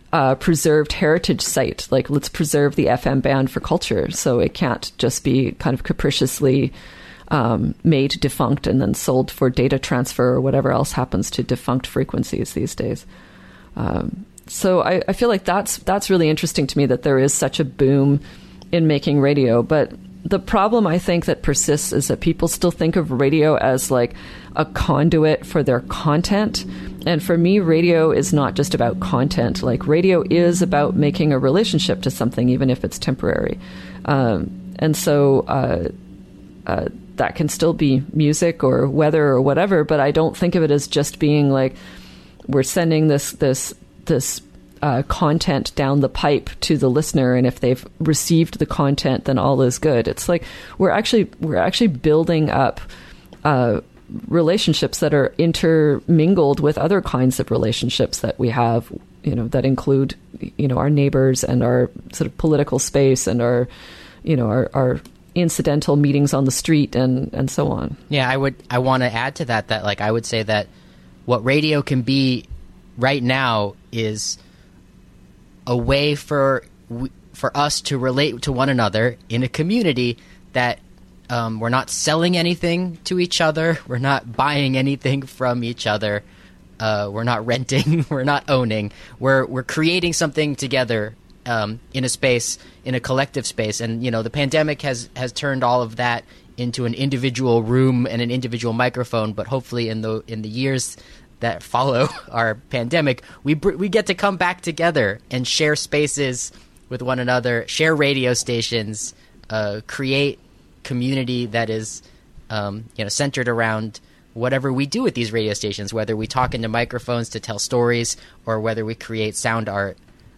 preserved heritage site. Like, let's preserve the FM band for culture, so it can't just be kind of capriciously made defunct and then sold for data transfer or whatever else happens to defunct frequencies these days. So I feel like that's really interesting to me, that there is such a boom in making radio. But the problem I think that persists is that people still think of radio as like a conduit for their content. And for me, radio is not just about content. Like, radio is about making a relationship to something, even if it's temporary. And so that can still be music or weather or whatever, but I don't think of it as just being like we're sending this content down the pipe to the listener, and if they've received the content, then all is good. It's like we're actually building up relationships that are intermingled with other kinds of relationships that we have, that include, our neighbors and our sort of political space and our incidental meetings on the street and so on. Yeah, I want to add to that like I would say that what radio can be right now is a way for us to relate to one another in a community that we're not selling anything to each other, we're not buying anything from each other, we're not renting, we're not owning, we're creating something together in a space, in a collective space. And the pandemic has turned all of that into an individual room and an individual microphone, but hopefully in the years that follow our pandemic, we get to come back together and share spaces with one another, share radio stations, create community that is centered around whatever we do with these radio stations, whether we talk into microphones to tell stories or whether we create sound art.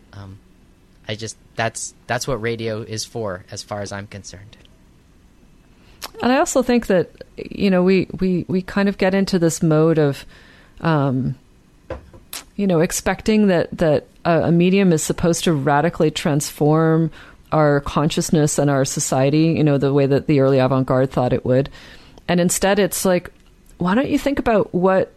That's what radio is for, as far as I'm concerned. And I also think that we kind of get into this mode of expecting that a medium is supposed to radically transform our consciousness and our society, the way that the early avant-garde thought it would. And instead it's like, why don't you think about what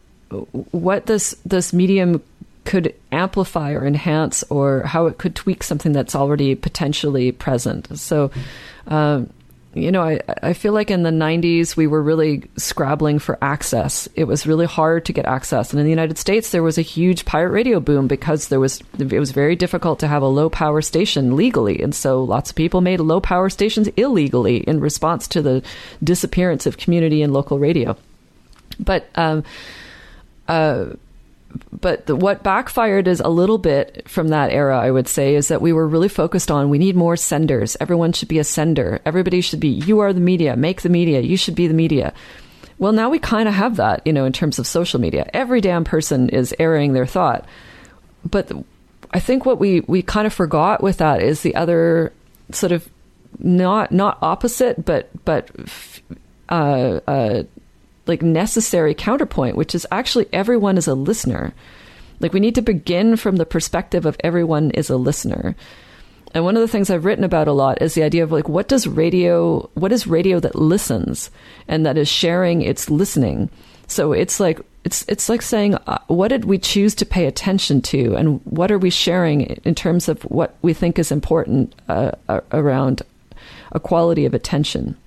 this medium could amplify or enhance, or how it could tweak something that's already potentially present. So, I feel like in the 90s, we were really scrabbling for access. It was really hard to get access. And in the United States, there was a huge pirate radio boom because it was very difficult to have a low power station legally. And so lots of people made low power stations illegally in response to the disappearance of community and local radio. But what backfired is a little bit from that era, I would say, is that we were really focused on, we need more senders. Everyone should be a sender. Everybody should be, you are the media, make the media, you should be the media. Well, now we kind of have that, in terms of social media. Every damn person is airing their thought. But I think what we kind of forgot with that is the other sort of not opposite, but like necessary counterpoint, which is actually everyone is a listener. Like, we need to begin from the perspective of everyone is a listener. And one of the things I've written about a lot is the idea of like, what is radio that listens and that is sharing its listening? So it's like saying, what did we choose to pay attention to, and what are we sharing in terms of what we think is important around a quality of attention?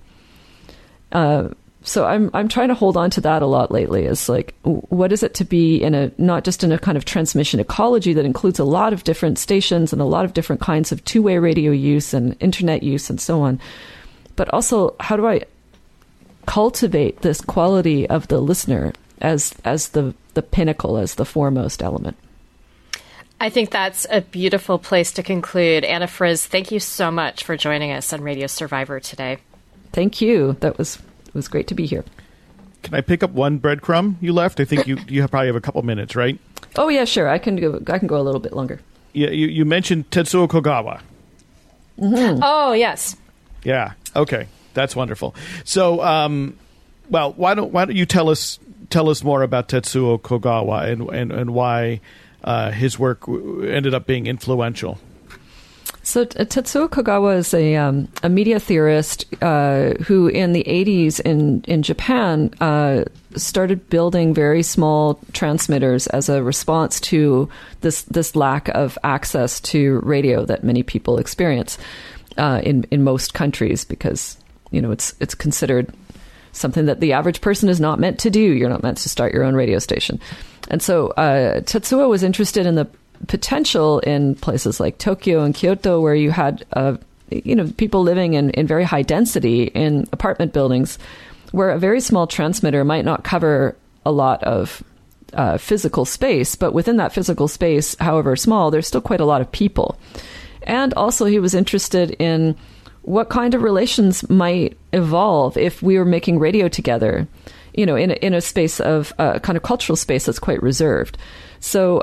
So I'm trying to hold on to that a lot lately. Is like, what is it to be not just in a kind of transmission ecology that includes a lot of different stations and a lot of different kinds of two-way radio use and internet use and so on, but also how do I cultivate this quality of the listener as the pinnacle, as the foremost element? I think that's a beautiful place to conclude. Anna Friz, thank you so much for joining us on Radio Survivor today. Thank you. It was great to be here. Can I pick up one breadcrumb you left? I think you probably have a couple minutes, right? Oh yeah, sure. I can go a little bit longer. Yeah, you mentioned Tetsuo Kogawa. Mm-hmm. Oh yes. Yeah. Okay, that's wonderful. So, well, why don't you tell us more about Tetsuo Kogawa and why his work ended up being influential? So Tetsuo Kogawa is a media theorist who, in the 80s in Japan, started building very small transmitters as a response to this lack of access to radio that many people experience in most countries, because it's considered something that the average person is not meant to do. You're not meant to start your own radio station. And so Tetsuo was interested in the potential in places like Tokyo and Kyoto, where you had people living in very high density in apartment buildings, where a very small transmitter might not cover a lot of physical space, but within that physical space, however small, there's still quite a lot of people. And also he was interested in what kind of relations might evolve if we were making radio together, in a space of kind of cultural space that's quite reserved. So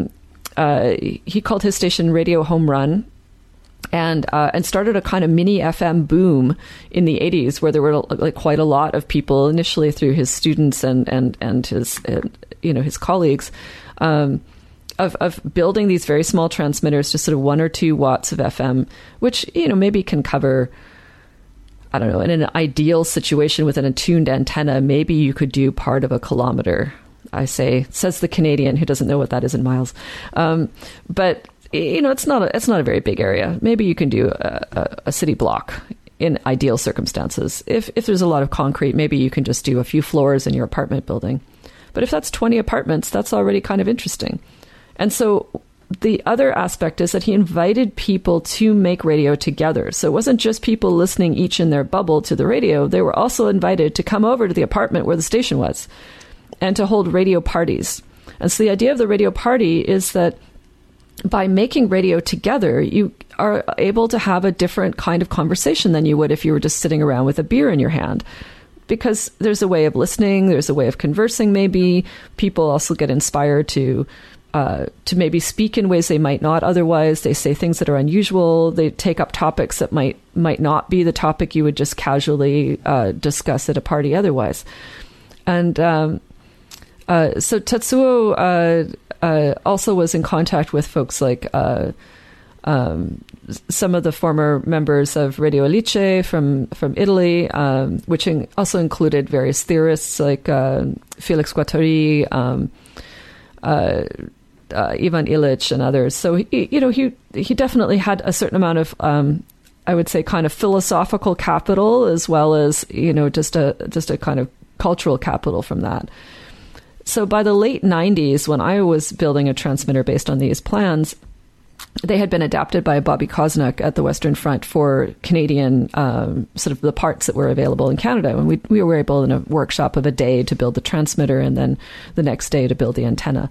he called his station Radio Home Run, and started a kind of mini FM boom in the 80s, where there were like quite a lot of people initially through his students and his his colleagues of building these very small transmitters, just sort of 1 or 2 watts of FM, which maybe can cover, I don't know, in an ideal situation with an attuned antenna, maybe you could do part of a kilometer. Says the Canadian who doesn't know what that is in miles. But it's not a very big area. Maybe you can do a city block in ideal circumstances. If there's a lot of concrete, maybe you can just do a few floors in your apartment building. But if that's 20 apartments, that's already kind of interesting. And so the other aspect is that he invited people to make radio together. So it wasn't just people listening each in their bubble to the radio. They were also invited to come over to the apartment where the station was and to hold radio parties. And so the idea of the radio party is that by making radio together, you are able to have a different kind of conversation than you would if you were just sitting around with a beer in your hand. Because there's a way of listening, there's a way of conversing maybe. People also get inspired to maybe speak in ways they might not otherwise. They say things that are unusual. They take up topics that might not be the topic you would just casually discuss at a party otherwise. And so Tetsuo also was in contact with folks like some of the former members of Radio Alice from Italy, which also included various theorists like Felix Guattari, Ivan Illich, and others. So he definitely had a certain amount of I would say kind of philosophical capital, as well as just a kind of cultural capital from that. So by the late 90s, when I was building a transmitter based on these plans, they had been adapted by Bobby Kosnak at the Western Front for Canadian sort of the parts that were available in Canada. And we were able in a workshop of a day to build the transmitter, and then the next day to build the antenna.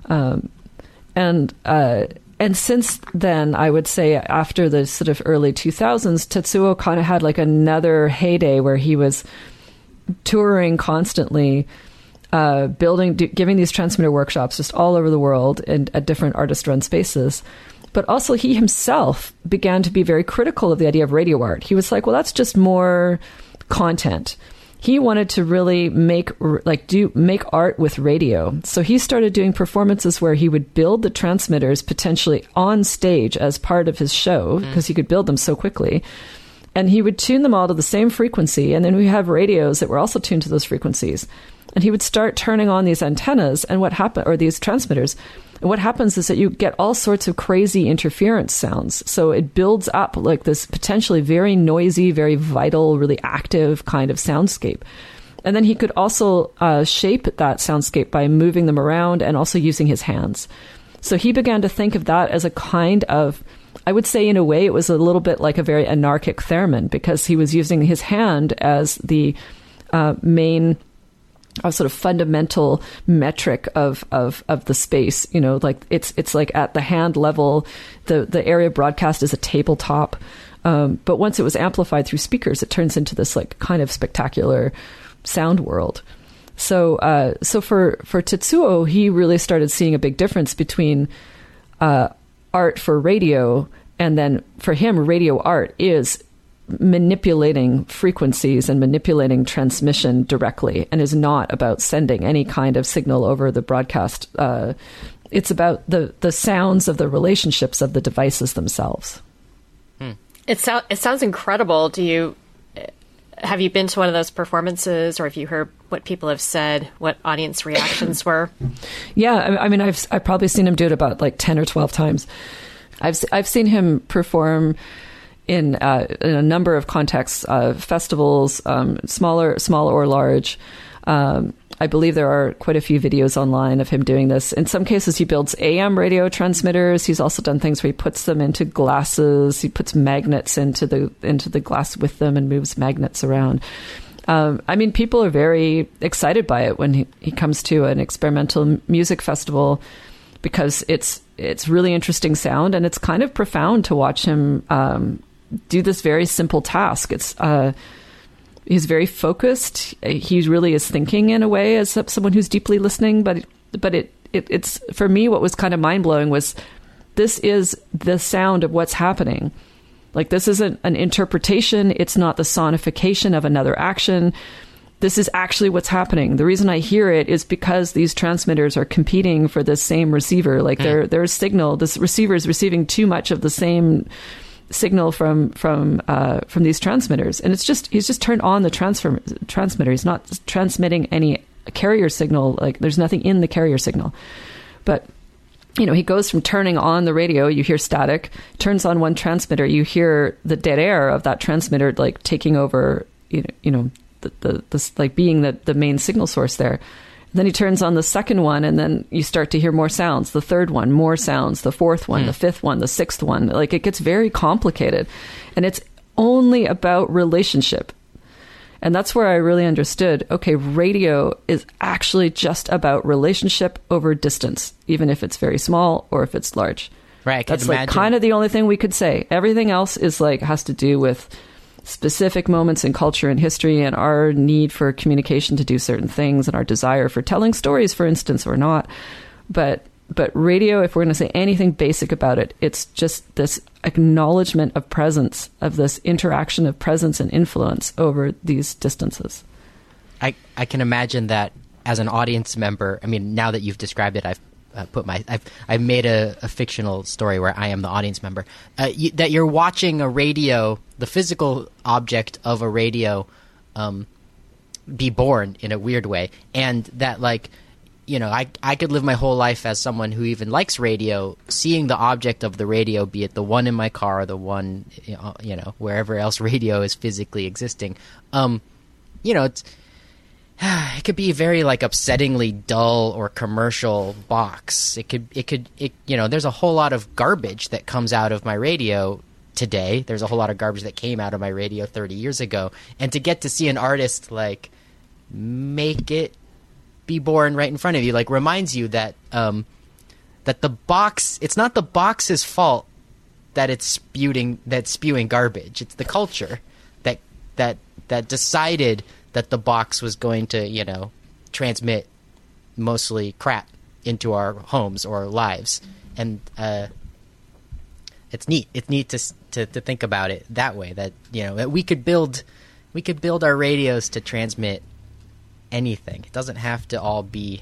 And since then, I would say after the sort of early 2000s, Tetsuo kind of had like another heyday where he was touring constantly, giving these transmitter workshops just all over the world and at different artist-run spaces. But also he himself began to be very critical of the idea of radio art. He was like, well, that's just more content. He wanted to really make art with radio. So he started doing performances where he would build the transmitters potentially on stage as part of his show, because he could build them so quickly. And he would tune them all to the same frequency. And then we have radios that were also tuned to those frequencies. And he would start turning on these antennas, and these transmitters. And what happens is that you get all sorts of crazy interference sounds. So it builds up like this potentially very noisy, very vital, really active kind of soundscape. And then he could also shape that soundscape by moving them around and also using his hands. So he began to think of that as a kind of, I would say in a way, it was a little bit like a very anarchic theremin, because he was using his hand as the main sort of fundamental metric of the space. Like it's like at the hand level, the area broadcast is a tabletop. But once it was amplified through speakers, it turns into this like kind of spectacular sound world. So for Tetsuo, he really started seeing a big difference between art for radio, and then for him, radio art is manipulating frequencies and manipulating transmission directly, and is not about sending any kind of signal over the broadcast. It's about the sounds of the relationships of the devices themselves. It sounds incredible. Have you been to one of those performances, or have you heard what people have said, what audience reactions were? Yeah, I mean, I've probably seen him do it about like 10 or 12 times. I've seen him perform in a number of contexts, festivals, small or large. I believe there are quite a few videos online of him doing this. In some cases, he builds AM radio transmitters. He's also done things where he puts them into glasses. He puts magnets into the glass with them and moves magnets around. I mean, people are very excited by it when he comes to an experimental music festival, because it's really interesting sound, and it's kind of profound to watch him do this very simple task. He's very focused. He really is thinking in a way as someone who's deeply listening. But it's for me, what was kind of mind blowing was this is the sound of what's happening. Like, this isn't an interpretation. It's not the sonification of another action. This is actually what's happening. The reason I hear it is because these transmitters are competing for the same receiver. Like their signal, this receiver is receiving too much of the same signal from these transmitters, and he's just turned on the transmitter. He's not transmitting any carrier signal. Like, there's nothing in the carrier signal, but he goes from turning on the radio, you hear static, turns on one transmitter, you hear the dead air of that transmitter like taking over, the like being the main signal source there. Then he turns on the second one, and then you start to hear more sounds. The third one, more sounds. The fourth one, the fifth one, the sixth one. Like, it gets very complicated. And it's only about relationship. And that's where I really understood, okay, radio is actually just about relationship over distance, even if it's very small or if it's large. Right. That's like kind of the only thing we could say. Everything else is like, has to do with specific moments in culture and history, and our need for communication to do certain things, and our desire for telling stories, for instance, or not. But radio, if we're going to say anything basic about it, it's just this acknowledgement of presence, of this interaction of presence and influence over these distances. I can imagine that as an audience member. I mean, now that you've described it, I've made a fictional story where I am the audience member. That you're watching a radio, the physical object of a radio, be born in a weird way, and that, like, I could live my whole life as someone who even likes radio, seeing the object of the radio, be it the one in my car or the one, wherever else radio is physically existing. It could be very like upsettingly dull or commercial box. It could, there's a whole lot of garbage that comes out of my radio today. There's a whole lot of garbage that came out of my radio 30 years ago. And to get to see an artist like make it be born right in front of you, like, reminds you that, that the box, it's not the box's fault that it's spewing garbage. It's the culture that decided that the box was going to, transmit mostly crap into our homes or lives. And it's neat. It's neat to think about it that way, that, that we could build our radios to transmit anything. It doesn't have to all be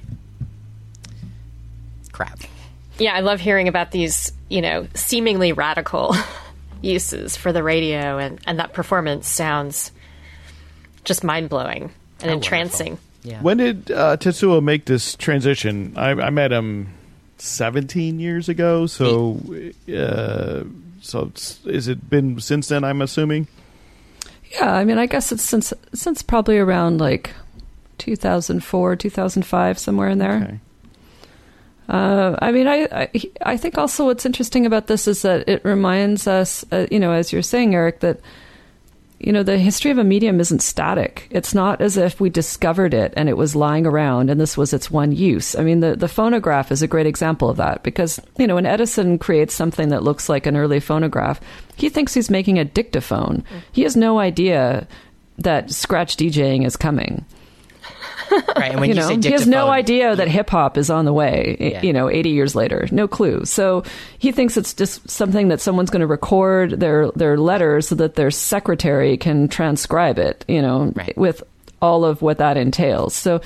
crap. Yeah, I love hearing about these, seemingly radical uses for the radio, and that performance sounds just mind-blowing and entrancing. Yeah. When did Tetsuo make this transition? I met him 17 years ago, so has it been since then, I'm assuming? Yeah, I mean, I guess it's since probably around like 2004, 2005, somewhere in there. Okay. I mean, I think also what's interesting about this is that it reminds us, as you're saying, Eric, that the history of a medium isn't static. It's not as if we discovered it and it was lying around and this was its one use. I mean, the phonograph is a great example of that, because, when Edison creates something that looks like an early phonograph, he thinks he's making a dictaphone. He has no idea that scratch DJing is coming. Right, and when you say dictaphone, he has no idea that hip hop is on the way, 80 years later. No clue. So he thinks it's just something that someone's going to record their letters so that their secretary can transcribe it, right, with all of what that entails. So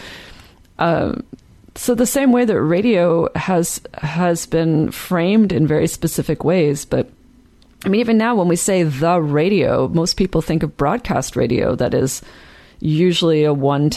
the same way that radio has been framed in very specific ways, but I mean, even now when we say the radio, most people think of broadcast radio. That is usually a 1